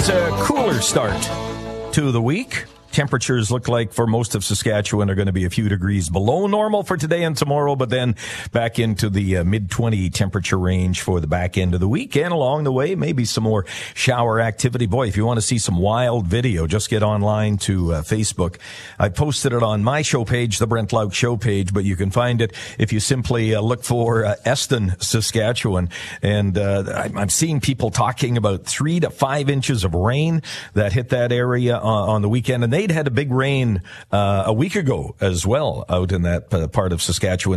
It's a cooler start to the week. Temperatures look like for most of Saskatchewan are going to be a few degrees below normal for today and tomorrow, but then back into the mid-20 temperature range for the back end of the week. And along the way, maybe some more shower activity. Boy, if you want to see some wild video, just get online to Facebook. I posted it on my show page, the Brent Lauk show page, but you can find it if you simply look for Eston, Saskatchewan. And I'm seeing people talking about 3 to 5 inches of rain that hit that area on the weekend. And they'd had a big rain a week ago as well out in that part of Saskatchewan,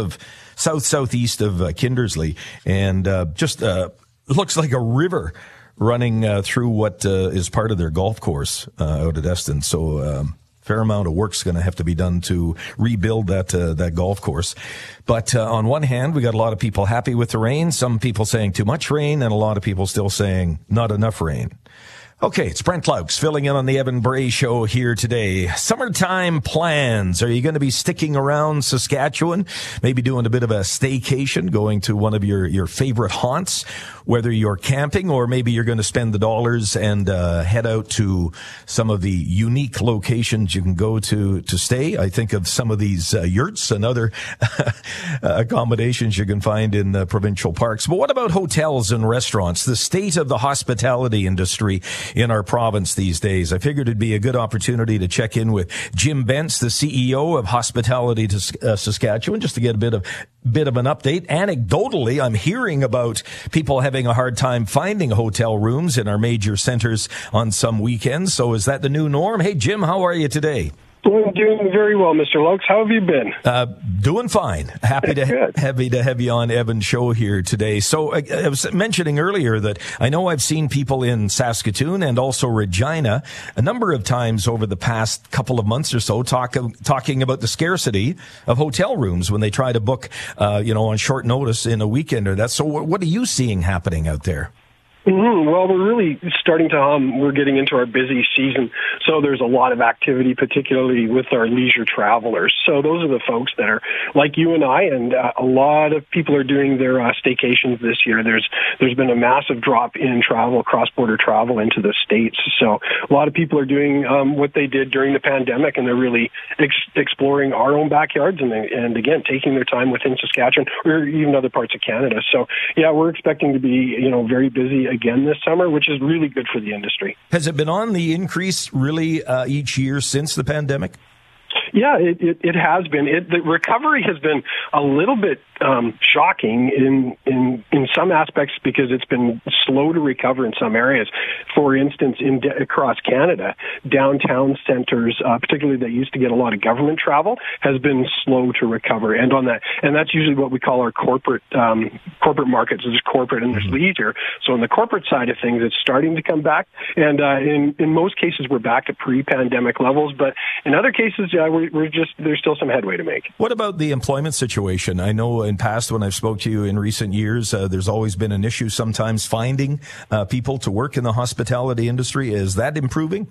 southeast of Kindersley, and just looks like a river running through what is part of their golf course out at Eston. So fair amount of work's going to have to be done to rebuild that golf course. But on one hand, we got a lot of people happy with the rain, some people saying too much rain, and a lot of people still saying not enough rain. Okay, it's Brent Lauk filling in on the Evan Bray Show here today. Summertime plans. Are you going to be sticking around Saskatchewan? Maybe doing a bit of a staycation, going to one of your favorite haunts, whether you're camping or maybe you're going to spend the dollars and head out to some of the unique locations you can go to stay. I think of some of these yurts and other accommodations you can find in provincial parks. But what about hotels and restaurants? The state of the hospitality industry in our province these days. I figured it'd be a good opportunity to check in with Jim Bentz, the CEO of Hospitality to Saskatchewan, just to get a bit of an update. Anecdotally, I'm hearing about people having a hard time finding hotel rooms in our major centers on some weekends. So is that the new norm? Hey, Jim, how are you today? Well, I'm doing very well, Mr. Lauk. How have you been? Doing fine. Happy to have you on Evan's show here today. So I was mentioning earlier that I know I've seen people in Saskatoon and also Regina a number of times over the past couple of months or so talking about the scarcity of hotel rooms when they try to book, on short notice in a weekend or that. So what are you seeing happening out there? Mm-hmm. Well, we're really starting to hum. We're getting into our busy season, so there's a lot of activity, particularly with our leisure travelers. So those are the folks that are like you and I, and a lot of people are doing their staycations this year. There's been a massive drop in travel, cross-border travel into the States. So a lot of people are doing what they did during the pandemic, and they're really exploring our own backyards and again, taking their time within Saskatchewan or even other parts of Canada. So, yeah, we're expecting to be, very busy again this summer, which is really good for the industry. Has it been on the increase really each year since the pandemic? Yeah, it has been. The recovery has been a little bit shocking in some aspects because it's been slow to recover in some areas. For instance, across Canada, downtown centers, particularly that used to get a lot of government travel, has been slow to recover. And that's usually what we call our corporate markets. There's corporate and there's leisure. So on the corporate side of things, it's starting to come back. And in most cases, we're back to pre-pandemic levels. But in other cases, there's still some headway to make. What about the employment situation? I know in past when I've spoke to you in recent years, there's always been an issue sometimes finding people to work in the hospitality industry. Is that improving?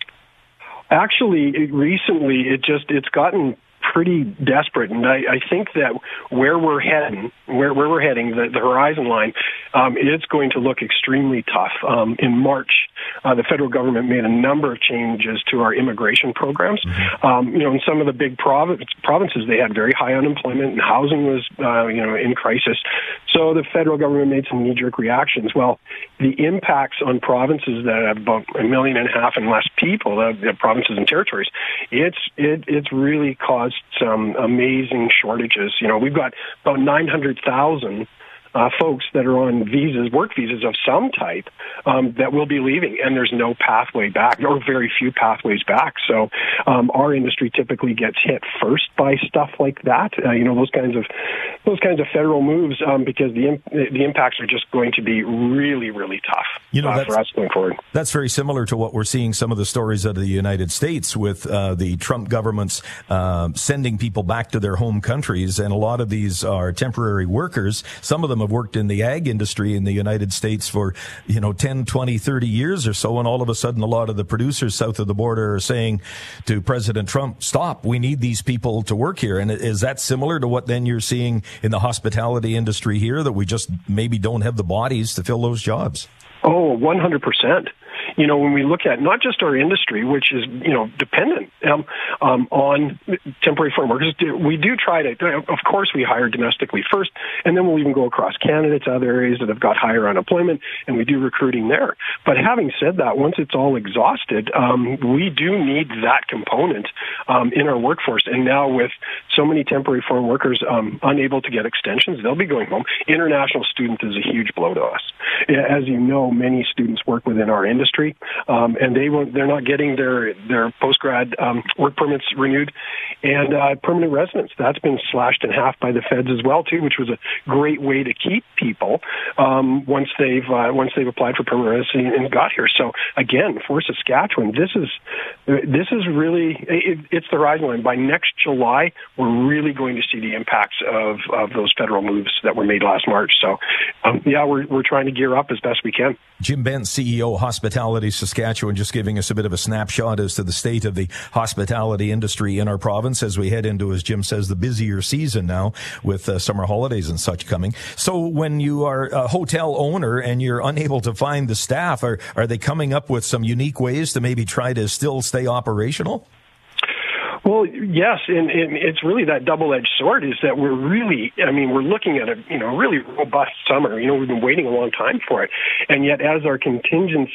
Actually, recently it's gotten pretty desperate, and I think that where we're heading, the horizon line, it's going to look extremely tough. In March, the federal government made a number of changes to our immigration programs. In some of the big provinces, they had very high unemployment, and housing was, in crisis. So the federal government made some knee-jerk reactions. Well, the impacts on provinces that have about 1.5 million and less people, the provinces and territories, it's really caused some amazing shortages. We've got about 900,000 folks that are on work visas of some type, that will be leaving, and there's no pathway back, or very few pathways back. So our industry typically gets hit first by stuff like that. Those kinds of federal moves, because the impacts are just going to be really, really tough for us going forward. That's very similar to what we're seeing some of the stories out of the United States with the Trump government's sending people back to their home countries, and a lot of these are temporary workers. Some of them have worked in the ag industry in the United States for, 10, 20, 30 years or so. And all of a sudden, a lot of the producers south of the border are saying to President Trump, stop, we need these people to work here. And is that similar to what then you're seeing in the hospitality industry here, that we just maybe don't have the bodies to fill those jobs? Oh, 100%. when we look at not just our industry, which is, dependent on temporary foreign workers, we do try to, of course, we hire domestically first, and then we'll even go across Canada to other areas that have got higher unemployment, and we do recruiting there. But having said that, once it's all exhausted, we do need that component in our workforce. And now with so many temporary foreign workers unable to get extensions, they'll be going home. International students is a huge blow to us. As you know, many students work within our industry, and they're not getting their post-grad work permits renewed, and permanent residence, that's been slashed in half by the feds as well too, which was a great way to keep people once they've applied for permanent residency and got here. So again, for Saskatchewan, this is really it's the horizon line. By next July, we're really going to see the impacts of those federal moves that were made last March. So we're trying to gear up as best we can. Jim Bent, CEO, Hospitality Saskatchewan, just giving us a bit of a snapshot as to the state of the hospitality industry in our province as we head into, as Jim says, the busier season now with summer holidays and such coming. So when you are a hotel owner and you're unable to find the staff, are they coming up with some unique ways to maybe try to still stay operational? Well, yes, and it's really that double-edged sword is that we're looking at a really robust summer. We've been waiting a long time for it, and yet as our contingent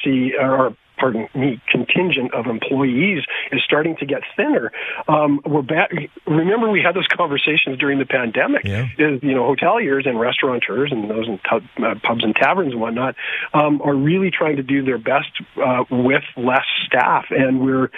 of employees is starting to get thinner. We're back. Remember, we had those conversations during the pandemic. Yeah. Hoteliers and restaurateurs and those in pubs and taverns and whatnot are really trying to do their best with less staff. And we're,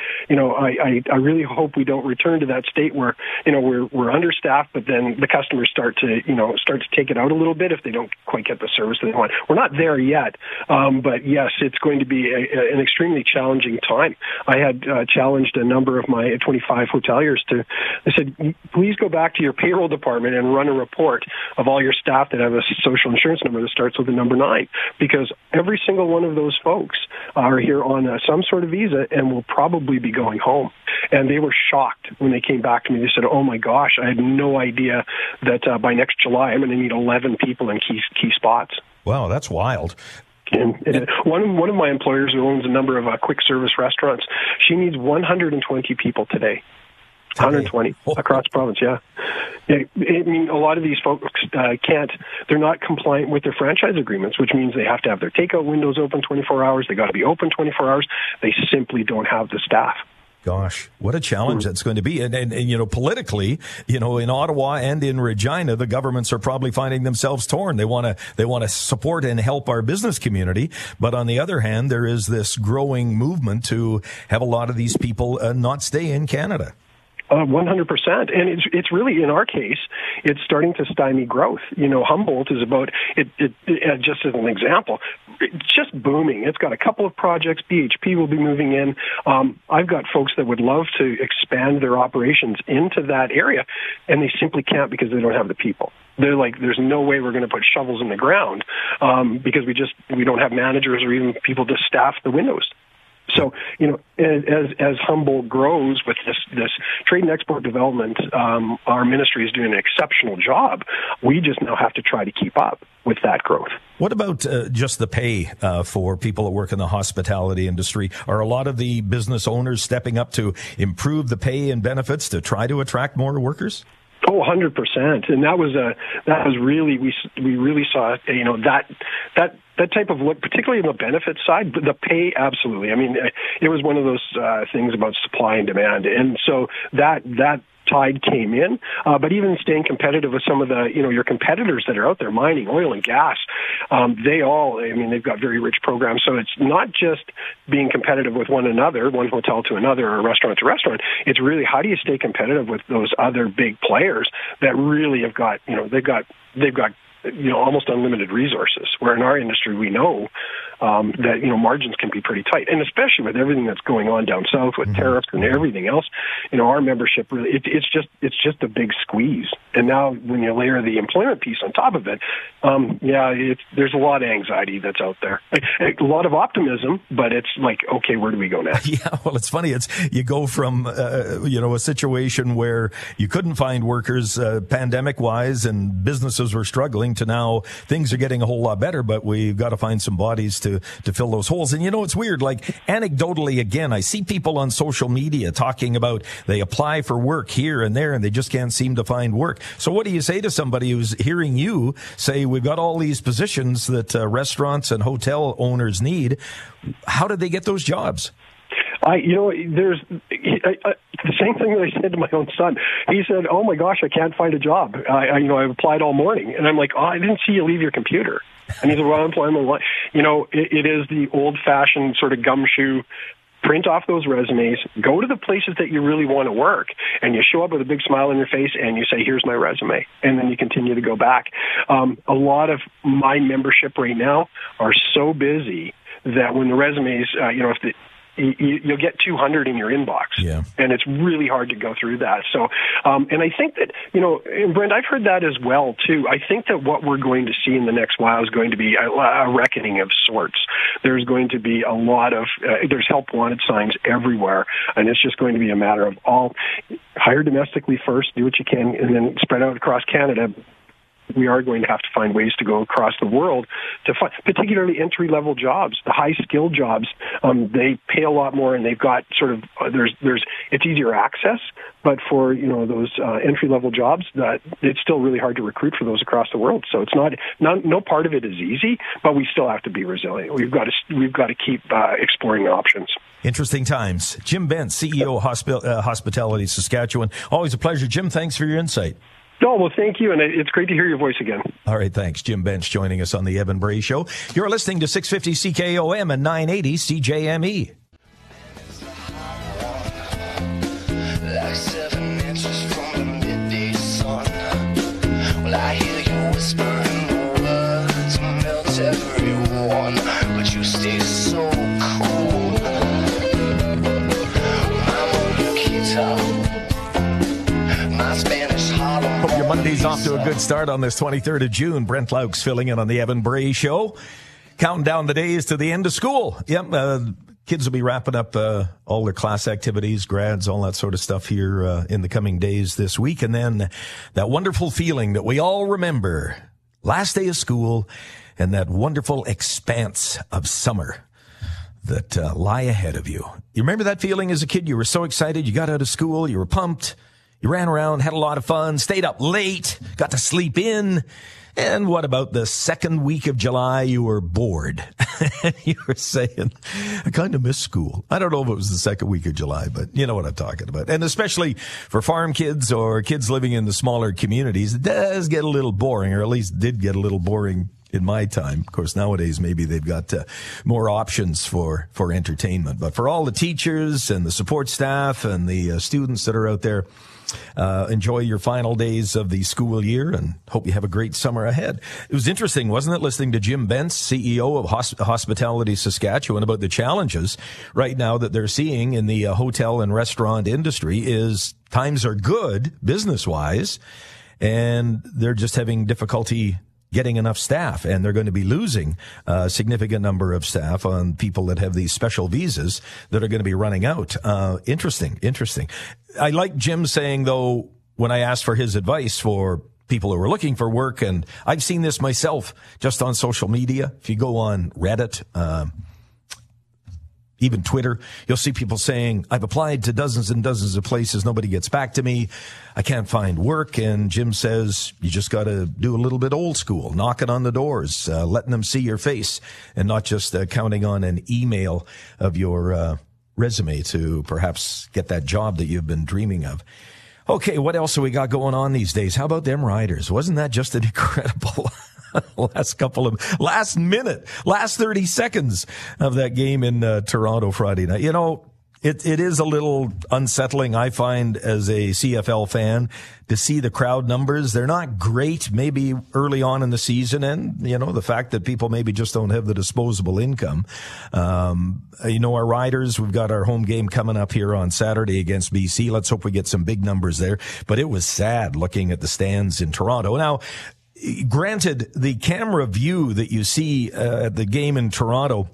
I really hope we don't return to that state where, we're understaffed, but then the customers start to take it out a little bit if they don't quite get the service that they want. We're not there yet, but yes, it's going to be an extremely challenging time. I had challenged a number of my 25 hoteliers I said, please go back to your payroll department and run a report of all your staff that have a social insurance number that starts with the number 9, because every single one of those folks are here on some sort of visa and will probably be going home. And they were shocked when they came back to me. They said, oh my gosh, I had no idea that by next July I'm going to need 11 people in key spots. Wow, that's wild. And one of my employers who owns a number of quick service restaurants, she needs 120 people today. 120 across the province, yeah. I mean, a lot of these folks they're not compliant with their franchise agreements, which means they have to have their takeout windows open 24 hours. They got to be open 24 hours. They simply don't have the staff. Gosh, what a challenge that's going to be. And politically, in Ottawa and in Regina, the governments are probably finding themselves torn. They want to support and help our business community. But on the other hand, there is this growing movement to have a lot of these people not stay in Canada. 100%. And it's really, in our case, it's starting to stymie growth. Humboldt is about, just as an example, it's just booming. It's got a couple of projects. BHP will be moving in. I've got folks that would love to expand their operations into that area, and they simply can't because they don't have the people. They're like, there's no way we're going to put shovels in the ground because we don't have managers or even people to staff the windows. So, as Humboldt grows with this trade and export development, our ministry is doing an exceptional job. We just now have to try to keep up with that growth. What about just the pay for people that work in the hospitality industry? Are a lot of the business owners stepping up to improve the pay and benefits to try to attract more workers? Oh, 100%. And that was really, we really saw, that type of look, particularly on the benefits side, but the pay, absolutely. I mean, it was one of those things about supply and demand. And so that tide came in, but even staying competitive with some of the, your competitors that are out there, mining, oil and gas, they've got very rich programs. So it's not just being competitive with one another, one hotel to another or restaurant to restaurant. It's really, how do you stay competitive with those other big players that really have got, they've got almost unlimited resources, where in our industry we know that margins can be pretty tight, and especially with everything that's going on down south with tariffs and everything else, our membership really, it's just a big squeeze. And now when you layer the employment piece on top of it, there's a lot of anxiety that's out there. A lot of optimism, but it's like, okay, where do we go next? Yeah, well, it's funny. You go from, a situation where you couldn't find workers, pandemic-wise, and businesses were struggling, to now things are getting a whole lot better, but we've got to find some bodies to fill those holes. And it's weird, like anecdotally, again, I see people on social media talking about they apply for work here and there and they just can't seem to find work. So what do you say to somebody who's hearing you say, we've got all these positions that restaurants and hotel owners need? How did they get those jobs? There's the same thing that I said to my own son. He said, "Oh my gosh, I can't find a job. I've applied all morning," and I'm like, "Oh, I didn't see you leave your computer." And he said, "Well, unemployment." It is the old-fashioned sort of gumshoe. Print off those resumes, go to the places that you really want to work, and you show up with a big smile on your face and you say, here's my resume. And then you continue to go back. A lot of my membership right now are so busy that when the resumes, you'll get 200 in your inbox, and it's really hard to go through that. So, and I think that, and Brent, I've heard that as well, too. I think that what we're going to see in the next while is going to be a reckoning of sorts. There's going to be a lot of, there's help wanted signs everywhere, and it's just going to be a matter of hire domestically first, do what you can, and then spread out across Canada. We are going to have to find ways to go across the world to find, particularly entry-level jobs, the high-skilled jobs. They pay a lot more, and they've got sort of it's easier access. But for those entry-level jobs, it's still really hard to recruit for those across the world. So it's no part of it is easy, but we still have to be resilient. We've got to keep exploring options. Interesting times. Jim Bent, CEO of Hospitality Saskatchewan. Always a pleasure, Jim. Thanks for your insight. No, well, thank you, and it's great to hear your voice again. All right, thanks. Jim Bench joining us on the Evan Bray Show. You're listening to 650 CKOM and 980 CJME. Like 7 inches from the midday sun. Well, I hear you whispering the words, melt everyone, but you stay so cool. I'm on your guitar. Hope your Monday's off to a good start on this 23rd of June. Brent Laux filling in on the Evan Bray Show. Counting down the days to the end of school. Yep, kids will be wrapping up all their class activities, grads, all that sort of stuff here in the coming days this week. And then that wonderful feeling that we all remember, last day of school and that wonderful expanse of summer that lie ahead of you. You remember that feeling as a kid? You were so excited. You got out of school. You were pumped. You ran around, had a lot of fun, stayed up late, got to sleep in. And what about the second week of July? You were bored. You were saying, I kind of miss school. I don't know if it was the second week of July, but you know what I'm talking about. And especially for farm kids or kids living in the smaller communities, it does get a little boring, or at least did get a little boring in my time. Of course, nowadays, maybe they've got more options for entertainment. But for all the teachers and the support staff and the students that are out there, enjoy your final days of the school year and hope you have a great summer ahead. It was interesting, wasn't it, listening to Jim Bent, CEO of Hospitality Saskatchewan, about the challenges right now that they're seeing in the hotel and restaurant industry. Is times are good business-wise, and they're just having difficulty getting enough staff, and they're going to be losing a significant number of staff on people that have these special visas that are going to be running out. Interesting. I like Jim saying, though, when I asked for his advice for people who are looking for work, and I've seen this myself just on social media. If you go on Reddit, even Twitter, you'll see people saying, I've applied to dozens and dozens of places. Nobody gets back to me. I can't find work. And Jim says, you just got to do a little bit old school, knocking on the doors, letting them see your face, and not just counting on an email of your resume to perhaps get that job that you've been dreaming of. Okay, what else have we got going on these days? How about them Riders? Wasn't that just an incredible last 30 seconds of that game in Toronto Friday night? You know, It is a little unsettling, I find, as a CFL fan, to see the crowd numbers. They're not great, maybe early on in the season, and, the fact that people maybe just don't have the disposable income. Our Riders, we've got our home game coming up here on Saturday against BC. Let's hope we get some big numbers there. But it was sad looking at the stands in Toronto. Now, granted, the camera view that you see at the game in Toronto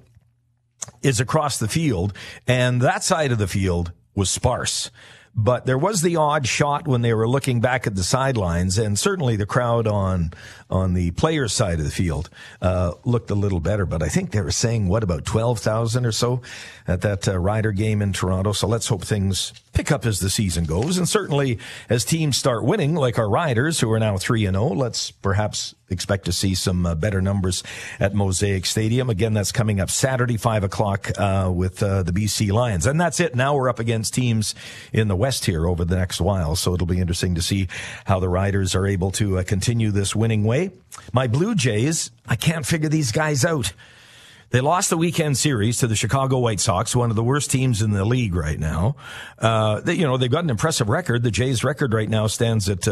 is across the field, and that side of the field was sparse. But there was the odd shot when they were looking back at the sidelines, and certainly the crowd on the players' side of the field looked a little better. But I think they were saying, about 12,000 or so at that Rider game in Toronto. So let's hope things pick up as the season goes. And certainly as teams start winning, like our Riders, who are now 3-0, let's perhaps expect to see some better numbers at Mosaic Stadium. Again, that's coming up Saturday, 5 o'clock with the BC Lions. And that's it. Now we're up against teams in the West here over the next while. So it'll be interesting to see how the Riders are able to continue this winning way. My Blue Jays, I can't figure these guys out. They lost the weekend series to the Chicago White Sox, one of the worst teams in the league right now. They've got an impressive record. The Jays' record right now stands at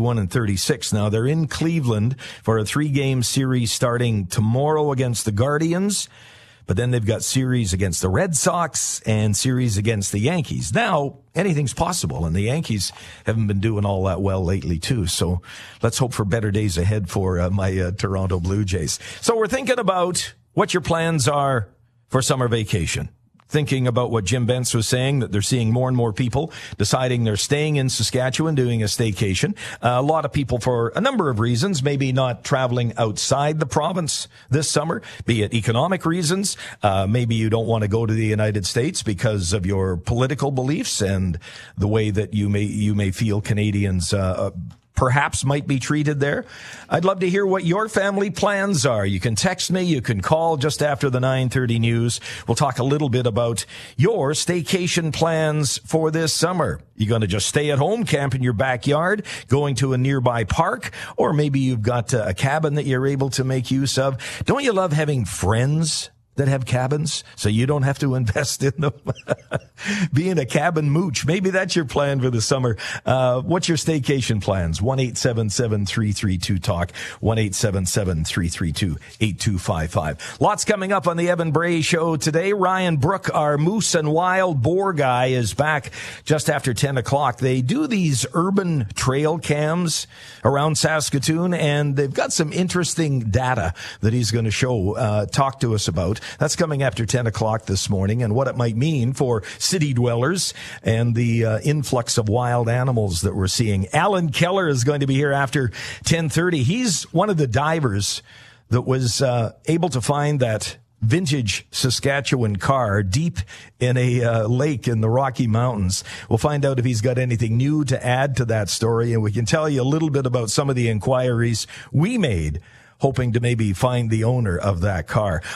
41-36. Now they're in Cleveland for a 3-game series starting tomorrow against the Guardians. But then they've got series against the Red Sox and series against the Yankees. Now, anything's possible, and the Yankees haven't been doing all that well lately, too. So let's hope for better days ahead for my Toronto Blue Jays. So we're thinking about what your plans are for summer vacation. Thinking about what Jim Bentz was saying, that they're seeing more and more people deciding they're staying in Saskatchewan, doing a staycation. A lot of people, for a number of reasons, maybe not traveling outside the province this summer, be it economic reasons. Maybe you don't want to go to the United States because of your political beliefs and the way that you may feel Canadians perhaps might be treated there. I'd love to hear what your family plans are. You can text me. You can call just after the 9:30 news. We'll talk a little bit about your staycation plans for this summer. You going to just stay at home, camp in your backyard, going to a nearby park, or maybe you've got a cabin that you're able to make use of. Don't you love having friends that have cabins so you don't have to invest in them? Being a cabin mooch. Maybe that's your plan for the summer. What's your staycation plans? 1-877-332-TALK, 1-877-332-8255. Lots coming up on the Evan Bray Show today. Ryan Brook, our Moose and Wild Boar guy, is back just after 10 o'clock. They do these urban trail cams around Saskatoon, and they've got some interesting data that he's going to talk to us about. That's coming after 10 o'clock this morning, and what it might mean for city dwellers and the influx of wild animals that we're seeing. Alan Keller is going to be here after 10:30. He's one of the divers that was able to find that vintage Saskatchewan car deep in a lake in the Rocky Mountains. We'll find out if he's got anything new to add to that story, and we can tell you a little bit about some of the inquiries we made hoping to maybe find the owner of that car.